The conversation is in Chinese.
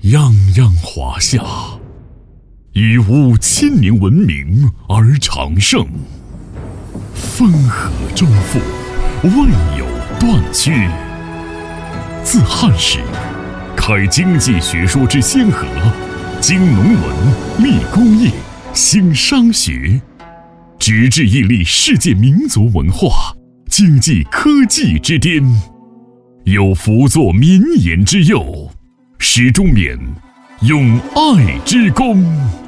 泱泱华夏，以5000年文明而长盛，分合周复，未有断续。自汉时，开经济学说之先河，经农文，立工业，兴商学，直至屹立世界民族文化、经济科技之巅，有辅佐绵延之佑，始终免用爱之功。